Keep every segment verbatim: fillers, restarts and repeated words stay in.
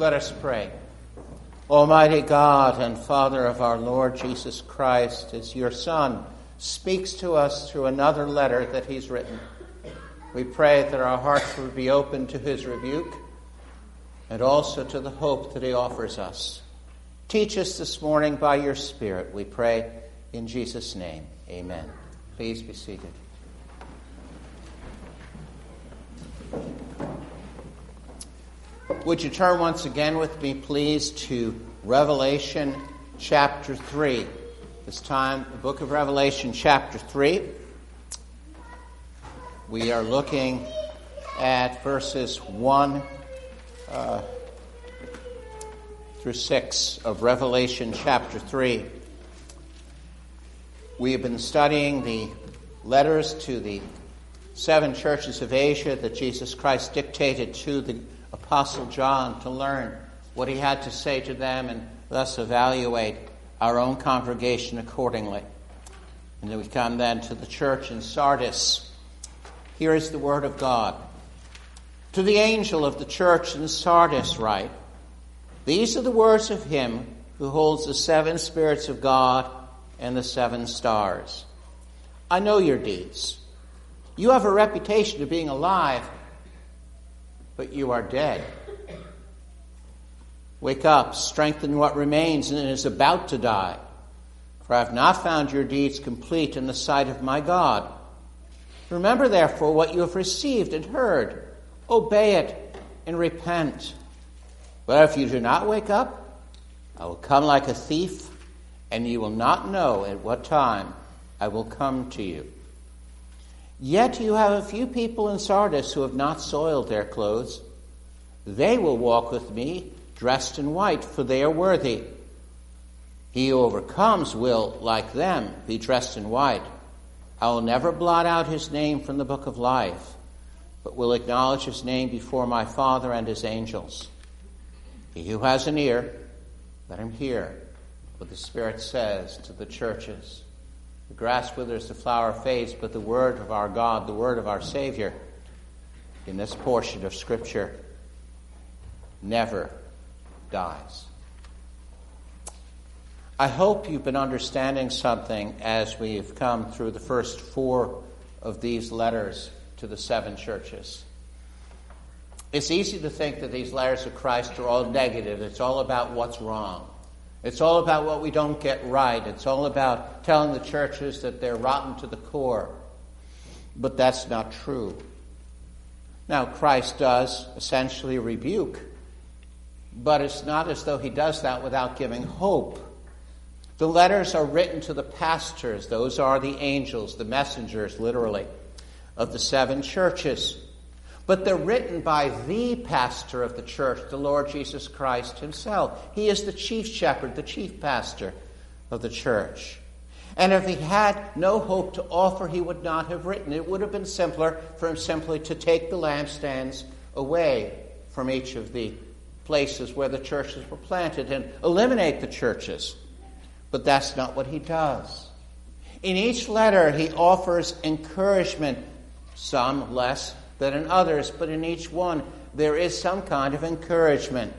Let us pray. Almighty God and Father of our Lord Jesus Christ, as your Son speaks to us through another letter that he's written, we pray that our hearts would be open to his rebuke and also to the hope that he offers us. Teach us this morning by your Spirit, we pray in Jesus' name. Amen. Please be seated. Would you turn once again with me, please, to Revelation chapter three. This time, the book of Revelation chapter three. We are looking at verses one uh, through six of Revelation chapter three. We have been studying the letters to the seven churches of Asia that Jesus Christ dictated to the Apostle John to learn what he had to say to them and thus evaluate our own congregation accordingly. And then we come then to the church in Sardis. Here is the word of God. To the angel of the church in Sardis write, these are the words of him who holds the seven spirits of God and the seven stars. I know your deeds. You have a reputation of being alive, but you are dead. Wake up, strengthen what remains and is about to die. For I have not found your deeds complete in the sight of my God. Remember, therefore, what you have received and heard. Obey it and repent. But if you do not wake up, I will come like a thief, and you will not know at what time I will come to you. Yet you have a few people in Sardis who have not soiled their clothes. They will walk with me dressed in white, for they are worthy. He who overcomes will, like them, be dressed in white. I will never blot out his name from the book of life, but will acknowledge his name before my Father and his angels. He who has an ear, let him hear what the Spirit says to the churches. The grass withers, the flower fades, but the word of our God, the word of our Savior, in this portion of Scripture, never dies. I hope you've been understanding something as we've come through the first four of these letters to the seven churches. It's easy to think that these letters of Christ are all negative. It's all about what's wrong. It's all about what we don't get right. It's all about telling the churches that they're rotten to the core. But that's not true. Now, Christ does essentially rebuke, but it's not as though he does that without giving hope. The letters are written to the pastors. Those are the angels, the messengers, literally, of the seven churches. But they're written by the pastor of the church, the Lord Jesus Christ himself. He is the chief shepherd, the chief pastor of the church. And if he had no hope to offer, he would not have written. It would have been simpler for him simply to take the lampstands away from each of the places where the churches were planted and eliminate the churches. But that's not what he does. In each letter, he offers encouragement, some less than in others, but in each one there is some kind of encouragement.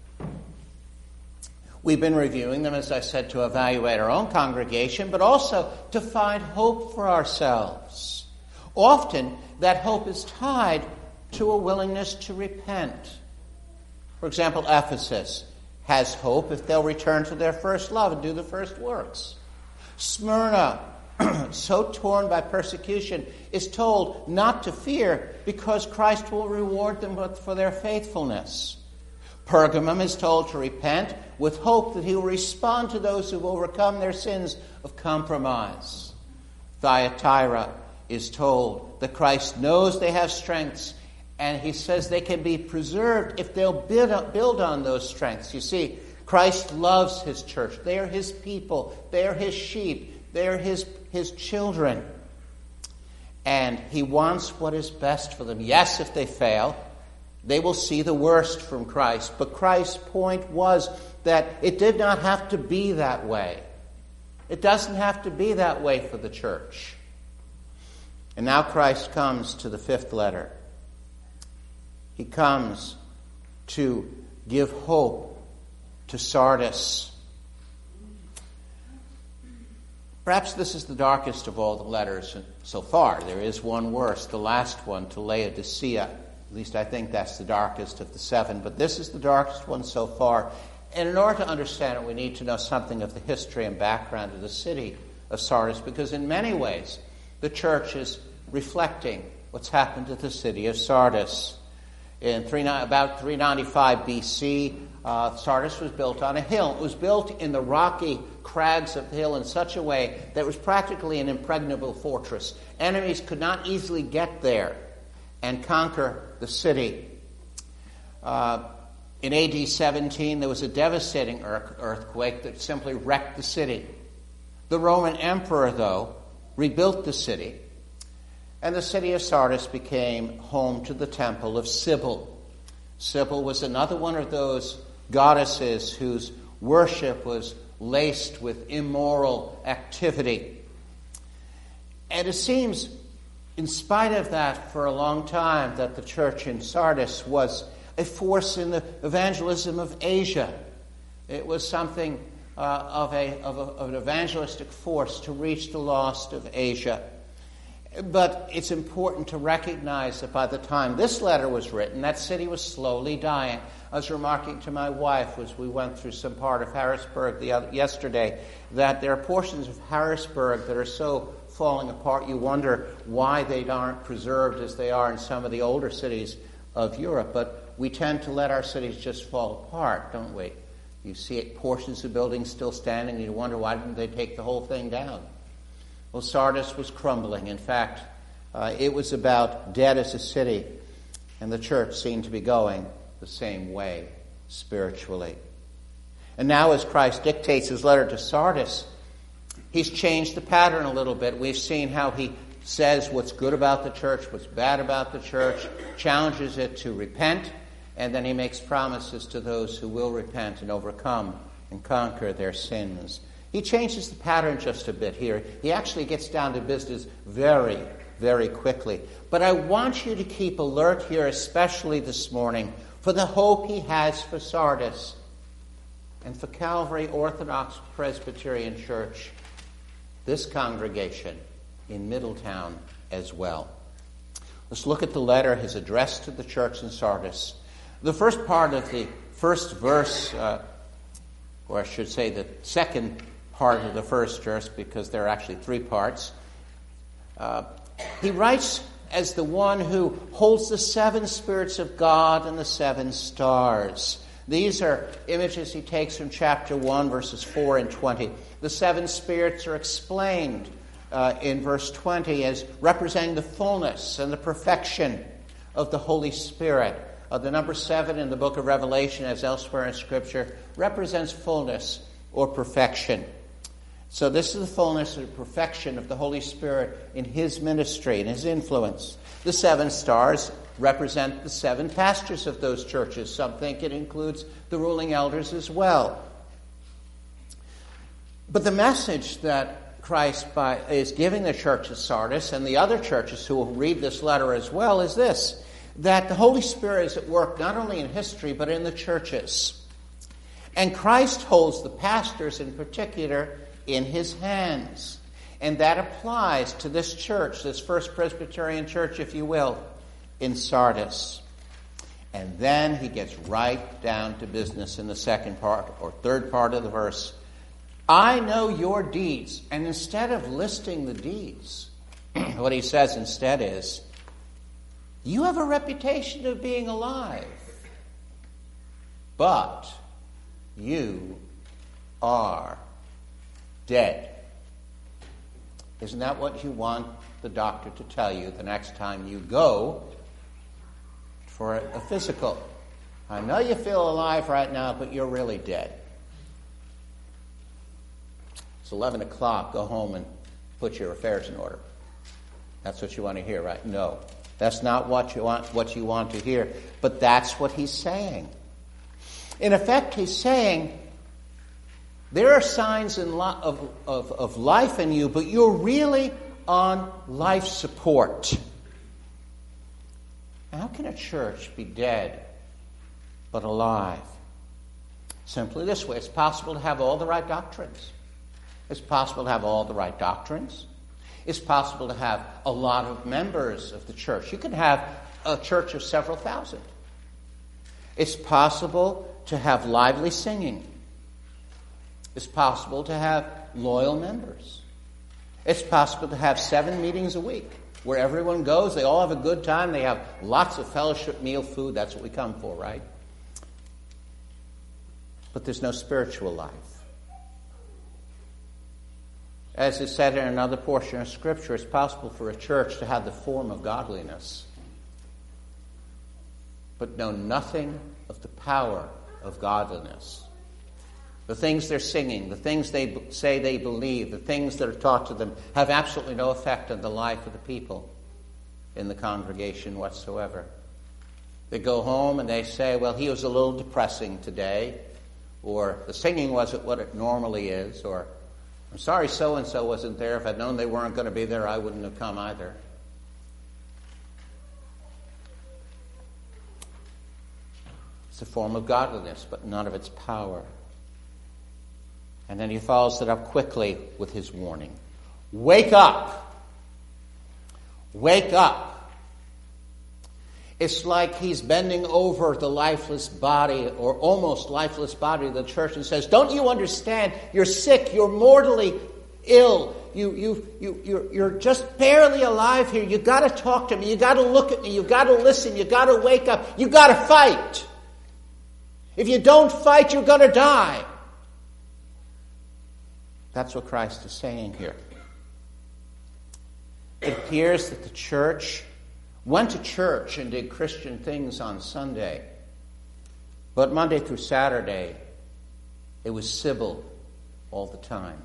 We've been reviewing them, as I said, to evaluate our own congregation, but also to find hope for ourselves. Often that hope is tied to a willingness to repent. For example, Ephesus has hope if they'll return to their first love and do the first works. Smyrna, so torn by persecution, is told not to fear because Christ will reward them for their faithfulness. Pergamum is told to repent with hope that he will respond to those who have overcome their sins of compromise. Thyatira is told that Christ knows they have strengths, and he says they can be preserved if they'll build on those strengths. You see, Christ loves his church. They are his people. They are his sheep. They are his, his children. And he wants what is best for them. Yes, if they fail, they will see the worst from Christ. But Christ's point was that it did not have to be that way. It doesn't have to be that way for the church. And now Christ comes to the fifth letter. He comes to give hope to Sardis. Perhaps this is the darkest of all the letters so far. There is one worse, the last one, to Laodicea. At least I think that's the darkest of the seven. But this is the darkest one so far. And in order to understand it, we need to know something of the history and background of the city of Sardis, because in many ways, the church is reflecting what's happened to the city of Sardis. In three, about three ninety-five B C, uh, Sardis was built on a hill. It was built in the rocky crags of the hill in such a way that it was practically an impregnable fortress. Enemies could not easily get there and conquer the city. Uh, in A D seventeen, there was a devastating earthquake that simply wrecked the city. The Roman emperor, though, rebuilt the city, and the city of Sardis became home to the temple of Cybele. Cybele was another one of those goddesses whose worship was laced with immoral activity. And it seems, in spite of that, for a long time, that the church in Sardis was a force in the evangelism of Asia. It was something uh, of, a, of, a, of an evangelistic force to reach the lost of Asia. But it's important to recognize that by the time this letter was written, that city was slowly dying. I was remarking to my wife as we went through some part of Harrisburg the other, yesterday that there are portions of Harrisburg that are so falling apart you wonder why they aren't preserved as they are in some of the older cities of Europe. But we tend to let our cities just fall apart, don't we? You see it, portions of buildings still standing, and you wonder why didn't they take the whole thing down? Well, Sardis was crumbling. In fact, uh, it was about dead as a city, and the church seemed to be going the same way spiritually. And now, as Christ dictates his letter to Sardis, he's changed the pattern a little bit. We've seen how he says what's good about the church, what's bad about the church, challenges it to repent, and then he makes promises to those who will repent and overcome and conquer their sins. He changes the pattern just a bit here. He actually gets down to business very, very quickly. But I want you to keep alert here, especially this morning, for the hope he has for Sardis and for Calvary Orthodox Presbyterian Church, this congregation in Middletown as well. Let's look at the letter, his address to the church in Sardis. The first part of the first verse, uh, or I should say the second part of the first verse, because there are actually three parts. Uh, he writes as the one who holds the seven spirits of God and the seven stars. These are images he takes from chapter one, verses four and twenty. The seven spirits are explained uh, in verse twenty as representing the fullness and the perfection of the Holy Spirit. Uh, the number seven in the book of Revelation, as elsewhere in Scripture, represents fullness or perfection. So this is the fullness and perfection of the Holy Spirit in his ministry and his influence. The seven stars represent the seven pastors of those churches. Some think it includes the ruling elders as well. But the message that Christ by, is giving the church of Sardis and the other churches who will read this letter as well is this, that the Holy Spirit is at work not only in history but in the churches. And Christ holds the pastors in particular in his hands. And that applies to this church, this First Presbyterian Church, if you will, in Sardis. And then he gets right down to business in the second part or third part of the verse. I know your deeds. And instead of listing the deeds, what he says instead is, you have a reputation of being alive, but you are dead. Isn't that what you want the doctor to tell you the next time you go for a, a physical? I know you feel alive right now, but you're really dead. It's eleven o'clock. Go home and put your affairs in order. That's what you want to hear, right? No. That's not what you want, what you want to hear. But that's what he's saying. In effect, he's saying, there are signs in lo- of, of, of life in you, but you're really on life support. How can a church be dead but alive. Simply this way, it's possible to have all the right doctrines. It's possible to have all the right doctrines. It's possible to have a lot of members of the church. You can have a church of several thousand. It's possible to have lively singing. It's possible to have loyal members. It's possible to have seven meetings a week where everyone goes, they all have a good time, they have lots of fellowship, meal, food. That's what we come for, right? But there's no spiritual life. As is said in another portion of Scripture, it's possible for a church to have the form of godliness, but know nothing of the power of godliness. The things they're singing, the things they say they believe, the things that are taught to them have absolutely no effect on the life of the people in the congregation whatsoever. They go home and they say, well, he was a little depressing today, or the singing wasn't what it normally is, or I'm sorry so-and-so wasn't there. If I'd known they weren't going to be there, I wouldn't have come either. It's a form of godliness, but none of its power. And then he follows it up quickly with his warning. Wake up! Wake up! It's like he's bending over the lifeless body, or almost lifeless body of the church, and says, don't you understand? You're sick. You're mortally ill. You, you, you, you're, you're just barely alive here. You've got to talk to me. You've got to look at me. You've got to listen. You've got to wake up. You've got to fight. If you don't fight, you're going to die. That's what Christ is saying here. It appears that the church went to church and did Christian things on Sunday, but Monday through Saturday, it was civil all the time.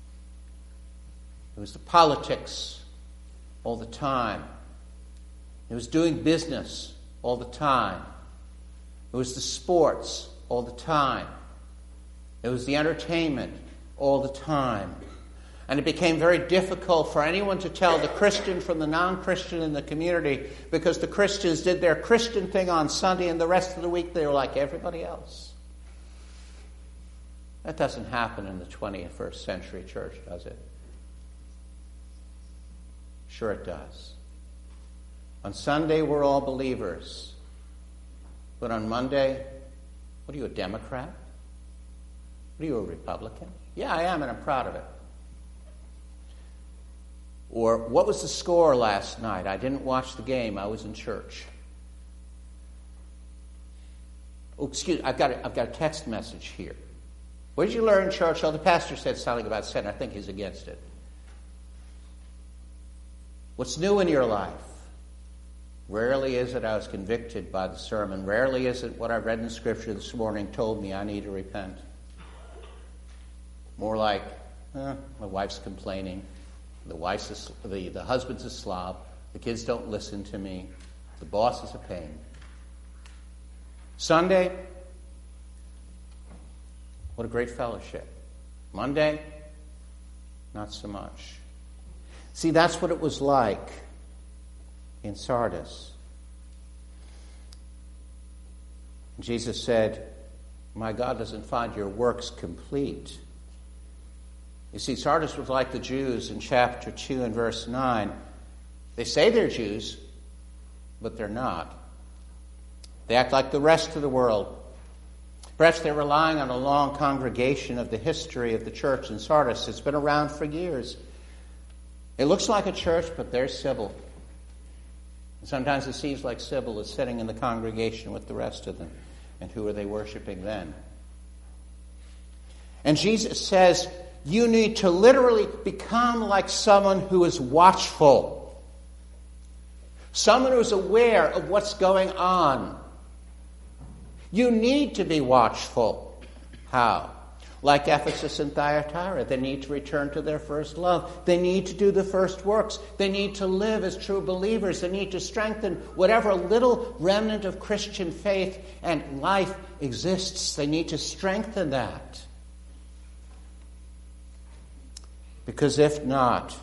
It was the politics all the time. It was doing business all the time. It was the sports all the time. It was the entertainment all the time. And it became very difficult for anyone to tell the Christian from the non-Christian in the community, because the Christians did their Christian thing on Sunday and the rest of the week they were like everybody else. That doesn't happen in the twenty-first century church, does it? Sure it does. On Sunday we're all believers. But on Monday, what are you, a Democrat? What are you, a Republican? Yeah, I am, and I'm proud of it. Or, what was the score last night? I didn't watch the game. I was in church. Oh, excuse me, I've got a, I've got a text message here. What did you learn in church? Oh, the pastor said something about sin. I think he's against it. What's new in your life? Rarely is it I was convicted by the sermon. Rarely is it what I read in Scripture this morning told me I need to repent. More like, eh, my wife's complaining. The wife's a, the, the husband's a slob. The kids don't listen to me. The boss is a pain. Sunday, what a great fellowship. Monday, not so much. See, that's what it was like in Sardis. Jesus said, my God doesn't find your works complete. You see, Sardis was like the Jews in chapter two and verse nine. They say they're Jews, but they're not. They act like the rest of the world. Perhaps they're relying on a long congregation of the history of the church in Sardis. It's been around for years. It looks like a church, but there's Sybil. And sometimes it seems like Sybil is sitting in the congregation with the rest of them. And who are they worshiping then? And Jesus says, you need to literally become like someone who is watchful. Someone who is aware of what's going on. You need to be watchful. How? Like Ephesus and Thyatira, they need to return to their first love. They need to do the first works. They need to live as true believers. They need to strengthen whatever little remnant of Christian faith and life exists. They need to strengthen that. Because if not,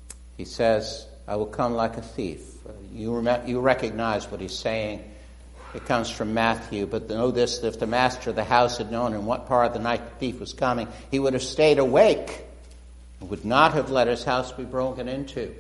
he says, I will come like a thief. You, rem- you recognize what he's saying. It comes from Matthew. But know this, that if the master of the house had known in what part of the night the thief was coming, he would have stayed awake and would not have let his house be broken into.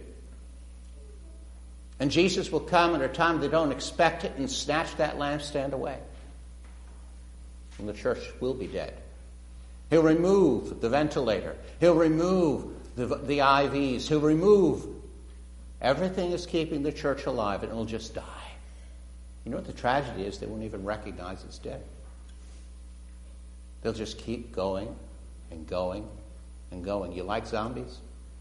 And Jesus will come at a time they don't expect it and snatch that lampstand away. And the church will be dead. He'll remove the ventilator. He'll remove the, the I Vs. He'll remove everything that's keeping the church alive, and it'll just die. You know what the tragedy is? They won't even recognize it's dead. They'll just keep going and going and going. You like zombies?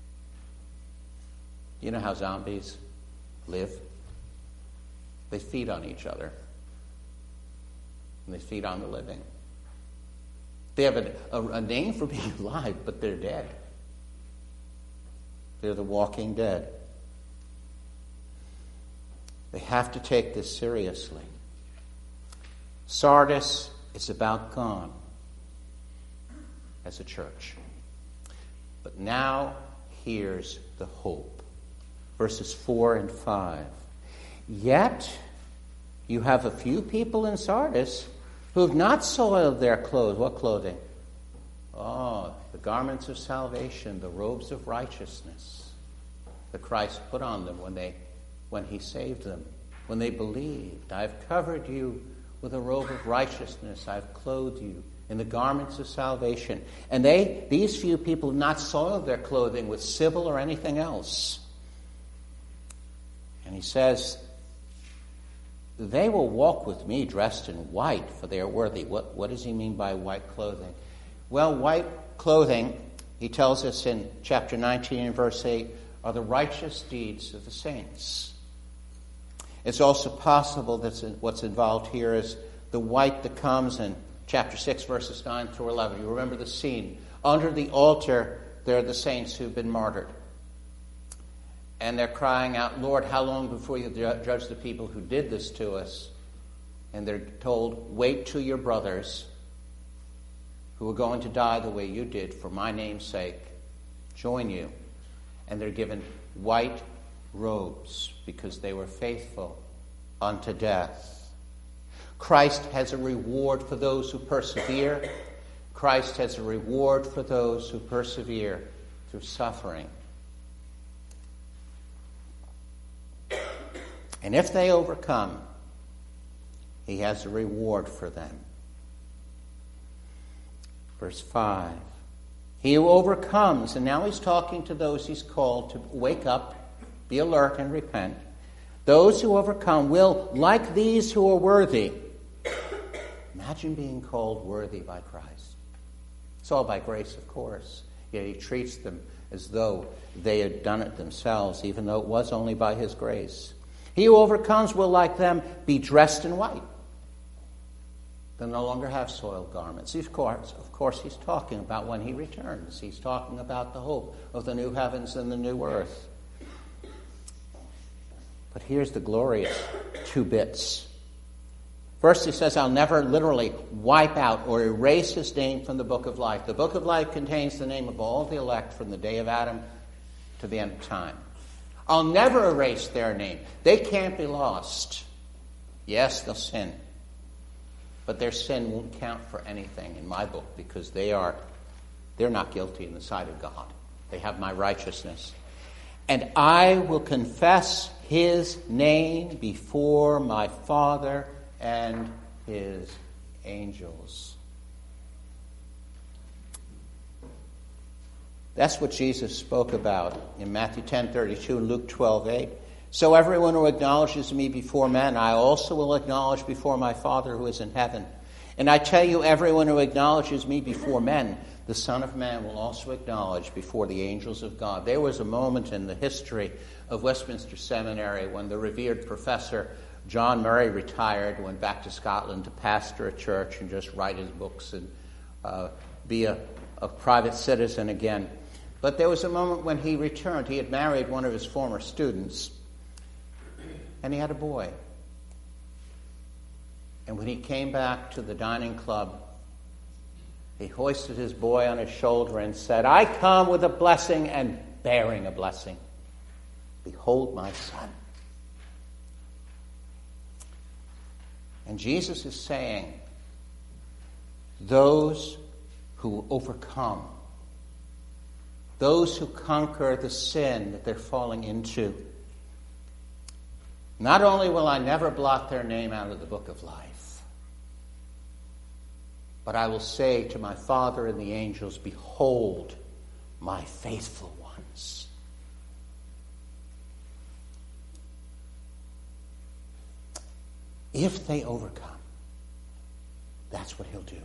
You know how zombies live? They feed on each other. And they feed on the living. They have a, a, a name for being alive, but they're dead. They're the walking dead. They have to take this seriously. Sardis is about gone as a church. But now here's the hope. Verses four and five. Yet you have a few people in Sardis who have not soiled their clothes. What clothing? Oh, the garments of salvation, the robes of righteousness that Christ put on them when they when he saved them, when they believed. I've covered you with a robe of righteousness. I've clothed you in the garments of salvation. And they, these few people have not soiled their clothing with civil or anything else. And he says, they will walk with me dressed in white, for they are worthy. What, what does he mean by white clothing? Well, white clothing, he tells us in chapter nineteen and verse eight, are the righteous deeds of the saints. It's also possible that what's involved here is the white that comes in chapter six, verses nine through eleven. You remember the scene. Under the altar, there are the saints who've been martyred. And they're crying out, Lord, how long before you judge the people who did this to us? And they're told, wait till your brothers who are going to die the way you did for my name's sake join you. And they're given white robes because they were faithful unto death. Christ has a reward for those who persevere. Christ has a reward for those who persevere through suffering. And if they overcome, he has a reward for them. Verse five. He who overcomes, and now he's talking to those he's called to wake up, be alert, and repent. Those who overcome will, like these who are worthy. Imagine being called worthy by Christ. It's all by grace, of course. Yet he treats them as though they had done it themselves, even though it was only by his grace. He who overcomes will, like them, be dressed in white. They'll no longer have soiled garments. Of course, of course, he's talking about when he returns. He's talking about the hope of the new heavens and the new earth. But here's the glorious two bits. First, he says, I'll never literally wipe out or erase his name from the book of life. The book of life contains the name of all the elect from the day of Adam to the end of time. I'll never erase their name. They can't be lost. Yes, they'll sin. But their sin won't count for anything in my book because they are, they're not guilty in the sight of God. They have my righteousness. And I will confess his name before my Father and his angels. That's what Jesus spoke about in Matthew ten thirty-two and Luke twelve eight. So everyone who acknowledges me before men, I also will acknowledge before my Father who is in heaven. And I tell you, everyone who acknowledges me before men, the Son of Man will also acknowledge before the angels of God. There was a moment in the history of Westminster Seminary when the revered professor John Murray retired, went back to Scotland to pastor a church and just write his books and uh, be a, a private citizen again. But there was a moment when he returned. He had married one of his former students, and he had a boy. And when he came back to the dining club, he hoisted his boy on his shoulder and said, I come with a blessing and bearing a blessing. Behold my son. And Jesus is saying, those who overcome, those who conquer the sin that they're falling into, not only will I never blot their name out of the book of life, but I will say to my Father and the angels, behold, my faithful ones. If they overcome, that's what he'll do.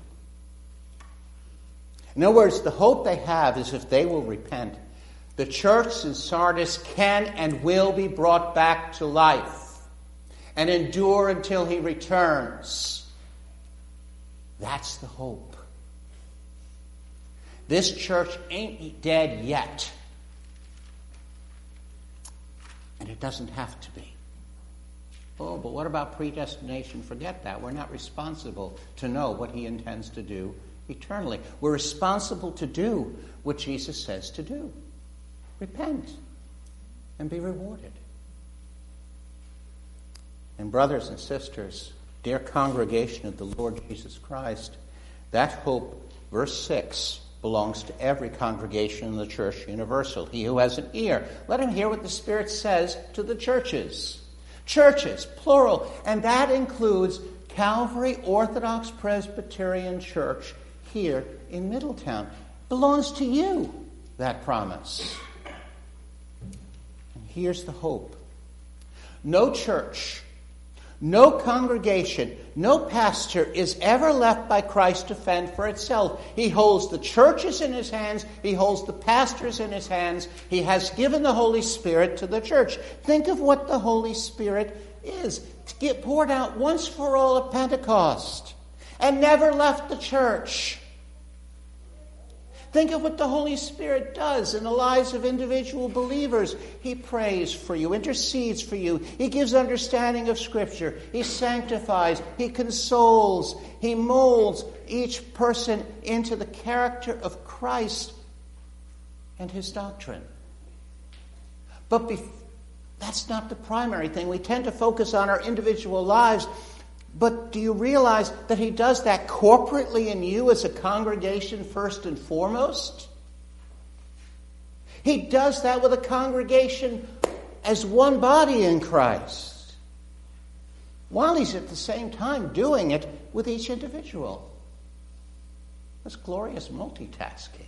In other words, the hope they have is if they will repent, the church in Sardis can and will be brought back to life and endure until he returns. That's the hope. This church ain't dead yet. And it doesn't have to be. Oh, but what about predestination? Forget that. We're not responsible to know what he intends to do eternally. We're responsible to do what Jesus says to do. Repent and be rewarded. And brothers and sisters, dear congregation of the Lord Jesus Christ, that hope, verse six, belongs to every congregation in the church universal. He who has an ear, let him hear what the Spirit says to the churches. Churches, plural, and that includes Calvary Orthodox Presbyterian Church here in Middletown. Belongs to you, that promise. And here's the hope. No church, no congregation, no pastor is ever left by Christ to fend for itself. He holds the churches in his hands. He holds the pastors in his hands. He has given the Holy Spirit to the church. Think of what the Holy Spirit is. To get poured out once for all at Pentecost and never left the church. Think of what the Holy Spirit does in the lives of individual believers. He prays for you, intercedes for you. He gives understanding of Scripture. He sanctifies. He consoles. He molds each person into the character of Christ and his doctrine. But bef- that's not the primary thing. We tend to focus on our individual lives. But do you realize that he does that corporately in you as a congregation first and foremost? He does that with a congregation as one body in Christ, while he's at the same time doing it with each individual. That's glorious multitasking.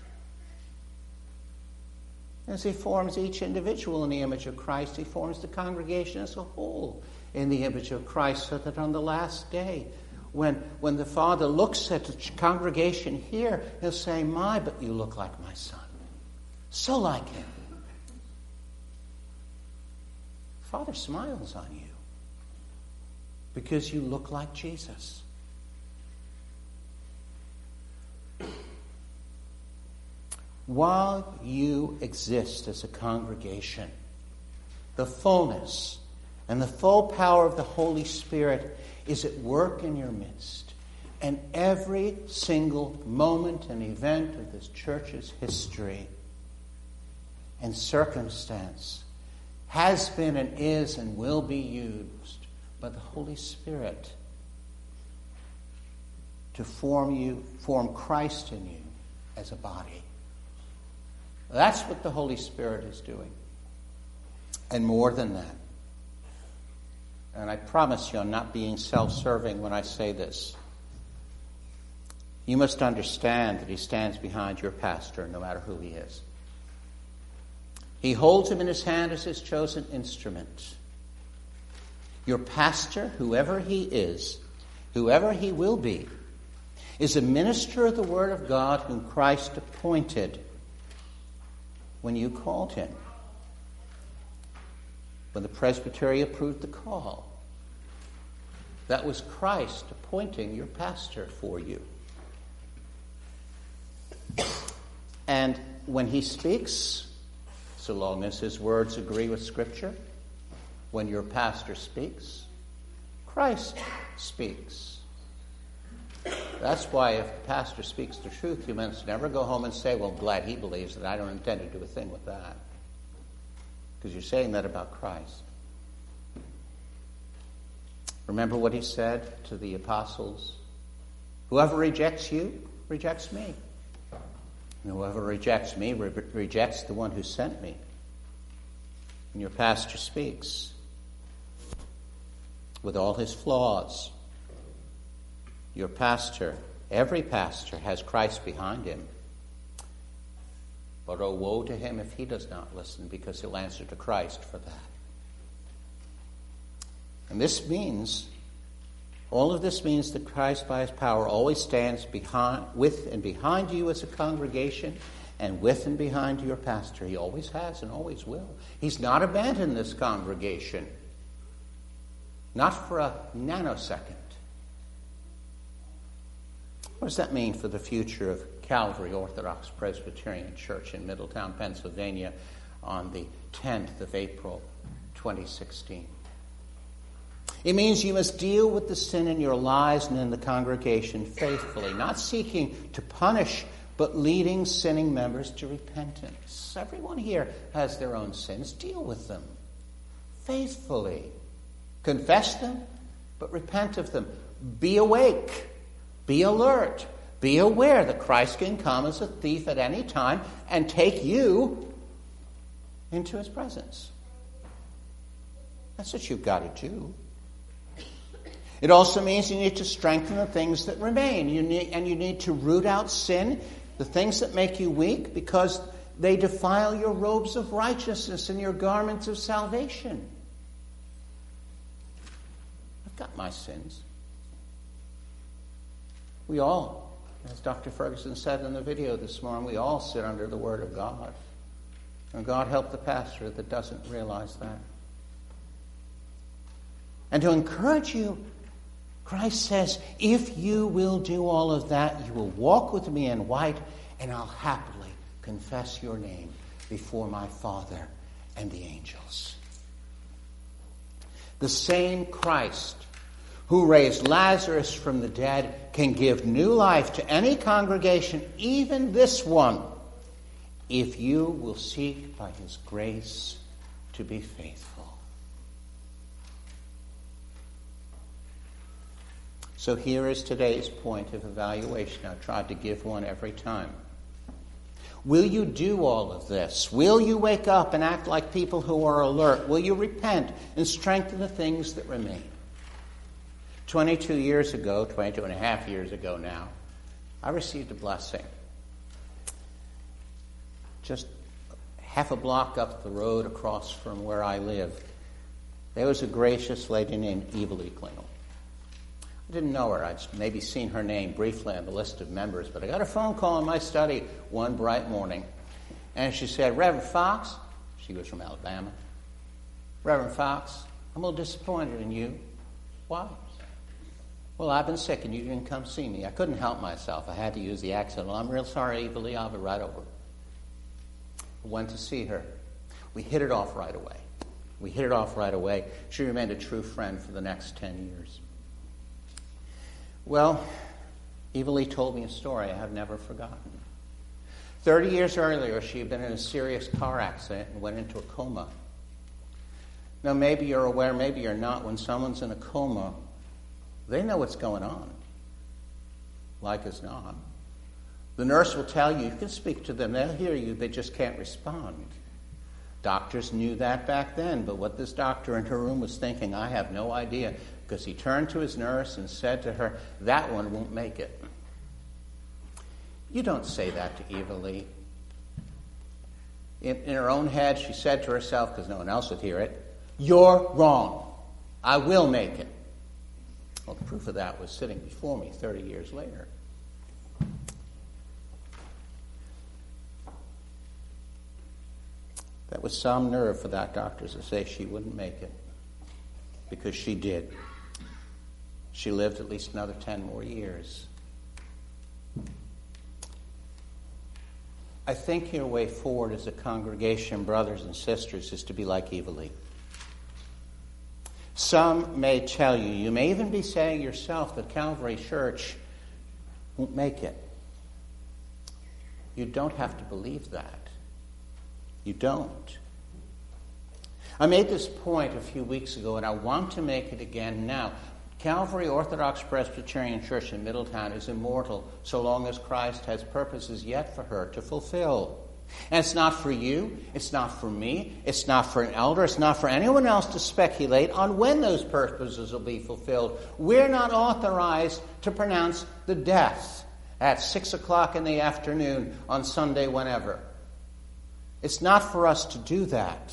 As he forms each individual in the image of Christ, he forms the congregation as a whole in the image of Christ, so that on the last day, when, when the Father looks at the congregation here, he'll say, my, but you look like my Son. So like him. Father smiles on you because you look like Jesus. While you exist as a congregation, the fullness and the full power of the Holy Spirit is at work in your midst. And every single moment and event of this church's history and circumstance has been and is and will be used by the Holy Spirit to form you, form Christ in you as a body. That's what the Holy Spirit is doing. And more than that. And I promise you I'm not being self-serving when I say this. You must understand that he stands behind your pastor, no matter who he is. He holds him in his hand as his chosen instrument. Your pastor, whoever he is, whoever he will be, is a minister of the Word of God whom Christ appointed when you called him. When the presbytery approved the call, that was Christ appointing your pastor for you. And when he speaks, so long as his words agree with Scripture, when your pastor speaks, Christ speaks. That's why if the pastor speaks the truth, you must never go home and say, well, I'm glad he believes it. I don't intend to do a thing with that. Because you're saying that about Christ. Remember what he said to the apostles? Whoever rejects you, rejects me. And whoever rejects me, re- rejects the one who sent me. And your pastor speaks with all his flaws. Your pastor, every pastor, has Christ behind him. But oh, woe to him if he does not listen, because he'll answer to Christ for that. And this means, all of this means that Christ by his power always stands behind, with and behind you as a congregation, and with and behind your pastor. He always has and always will. He's not abandoned this congregation. Not for a nanosecond. What does that mean for the future of Calvary Orthodox Presbyterian Church in Middletown, Pennsylvania on the tenth of April, twenty sixteen? It means you must deal with the sin in your lives and in the congregation faithfully, not seeking to punish, but leading sinning members to repentance. Everyone here has their own sins. Deal with them faithfully. Confess them, but repent of them. Be awake. Be alert. Be aware that Christ can come as a thief at any time and take you into his presence. That's what you've got to do. It also means you need to strengthen the things that remain. You need, and you need to root out sin, the things that make you weak, because they defile your robes of righteousness and your garments of salvation. I've got my sins. We all, as Doctor Ferguson said in the video this morning, we all sit under the Word of God. And God help the pastor that doesn't realize that. And to encourage you, Christ says, if you will do all of that, you will walk with me in white, and I'll happily confess your name before my Father and the angels. The same Christ who raised Lazarus from the dead can give new life to any congregation, even this one, if you will seek by his grace to be faithful. So here is today's point of evaluation. I've tried to give one every time. Will you do all of this? Will you wake up and act like people who are alert? Will you repent and strengthen the things that remain? twenty-two years ago, twenty-two and a half years ago now, I received a blessing. Just half a block up the road across from where I live, there was a gracious lady named Eva Lee Klingel. I didn't know her. I'd maybe seen her name briefly on the list of members, but I got a phone call in my study one bright morning, and she said, Reverend Fox, she was from Alabama, Reverend Fox, I'm a little disappointed in you. Why? Well, I've been sick and you didn't come see me. I couldn't help myself. I had to use the accent. Well, I'm real sorry, Eva Lee. I'll be right over. I went to see her. We hit it off right away. We hit it off right away. She remained a true friend for the next ten years. Well, Eva Lee told me a story I have never forgotten. Thirty years earlier, she had been in a serious car accident and went into a coma. Now, maybe you're aware, maybe you're not. When someone's in a coma, they know what's going on. Like as not. The nurse will tell you, you can speak to them, they'll hear you, they just can't respond. Doctors knew that back then, but what this doctor in her room was thinking, I have no idea, because he turned to his nurse and said to her, that one won't make it. You don't say that to Eva Lee. In, in her own head, she said to herself, because no one else would hear it, you're wrong. I will make it. Well, the proof of that was sitting before me thirty years later. That was some nerve for that doctor to say she wouldn't make it, because she did. She lived at least another ten more years. I think your way forward as a congregation, brothers and sisters, is to be like Eva Lee. Some may tell you, you may even be saying yourself that Calvary Church won't make it. You don't have to believe that. You don't. I made this point a few weeks ago, and I want to make it again now. Calvary Orthodox Presbyterian Church in Middletown is immortal so long as Christ has purposes yet for her to fulfill. And it's not for you, it's not for me, it's not for an elder, it's not for anyone else to speculate on when those purposes will be fulfilled. We're not authorized to pronounce the death at six o'clock in the afternoon on Sunday whenever. It's not for us to do that.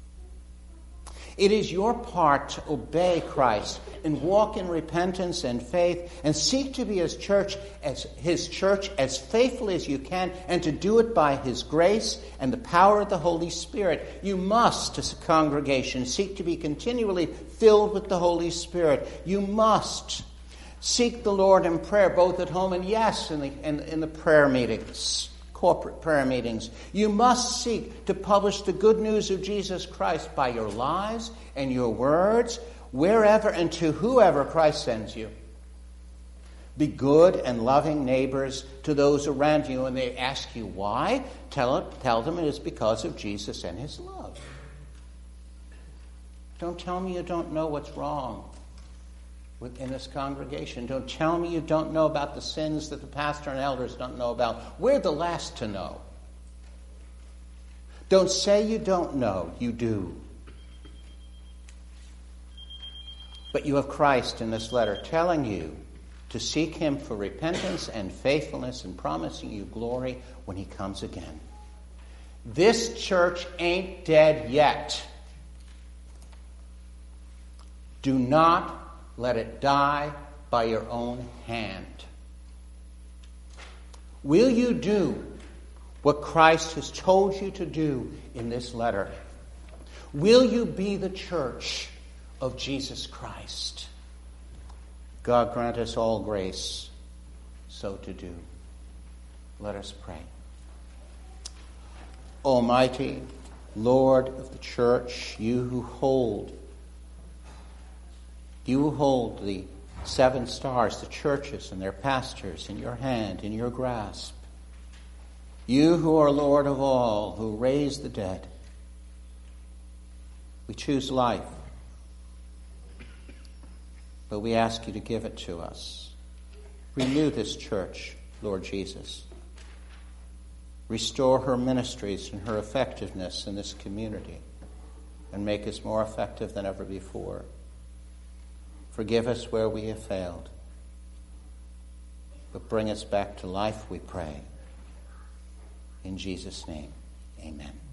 It is your part to obey Christ and walk in repentance and faith and seek to be his church as his church as faithfully as you can, and to do it by his grace and the power of the Holy Spirit. You must, as a congregation, seek to be continually filled with the Holy Spirit. You must seek the Lord in prayer, both at home and, yes, in the, in, in the prayer meetings. Corporate prayer meetings. You must seek to publish the good news of Jesus Christ by your lives and your words, wherever and to whoever Christ sends you. Be good and loving neighbors to those around you, and they ask you why. Tell, it, tell them it is because of Jesus and his love. Don't tell me you don't know what's wrong in this congregation. Don't tell me you don't know about the sins that the pastor and elders don't know about. We're the last to know. Don't say you don't know. You do. But you have Christ in this letter telling you to seek him for repentance and faithfulness, and promising you glory when he comes again. This church ain't dead yet. Do not let it die by your own hand. Will you do what Christ has told you to do in this letter? Will you be the church of Jesus Christ? God grant us all grace so to do. Let us pray. Almighty Lord of the church, you who hold You who hold the seven stars, the churches and their pastors in your hand, in your grasp. You who are Lord of all, who raise the dead. We choose life, but we ask you to give it to us. Renew this church, Lord Jesus. Restore her ministries and her effectiveness in this community, and make us more effective than ever before. Forgive us where we have failed, but bring us back to life, we pray. In Jesus' name, amen.